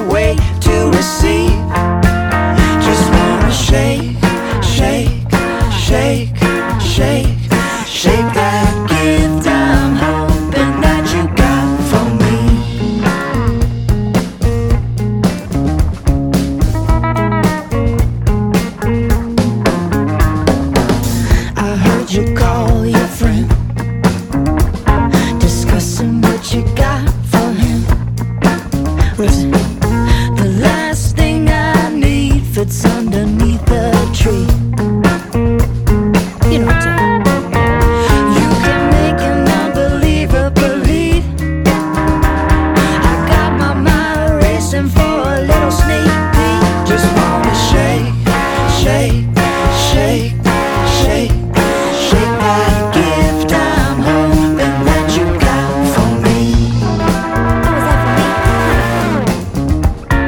wait to receive. Just wanna shake, shake, shake, shake, shake that gift I'm hoping that you got for me. I heard you call your friend, discussing what you got for him. Listen, the last thing I need fits underneath the tree. You know what I'm saying? You can make an unbeliever believe. I got my mind racing for a little sneak peek. Just wanna shake, shake, shake, shake, shake that gift I'm hoping that you got for me. How was that for me?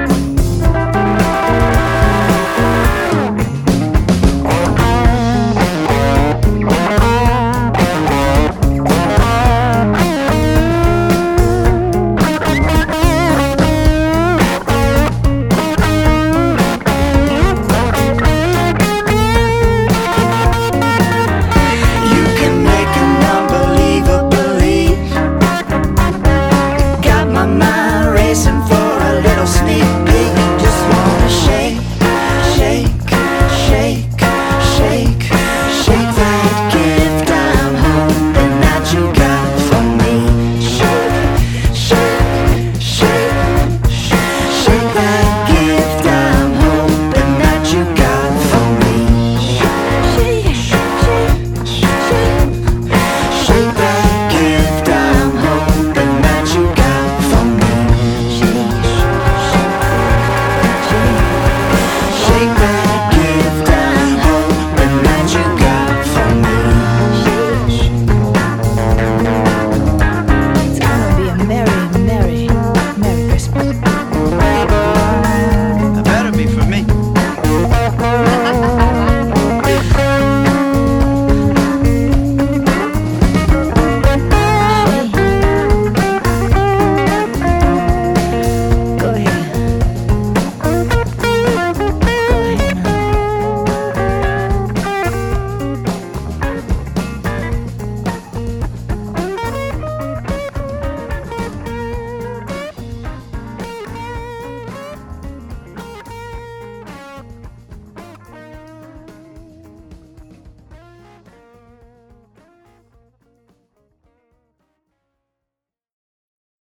You can make an unbeliever believe. Got my mind racing for a little sneak peek. Just wanna shake, shake, shake, shake, shake that gift I'm hoping that you got for me. Shake, shake, shake, shake that gift I'm hoping that you got for me. Shake, shake, shake. Shake that gift I'm hoping that you got for me. Shake that gift I'm hoping that you got for me. It's gonna be a merry, merry, merry Christmas.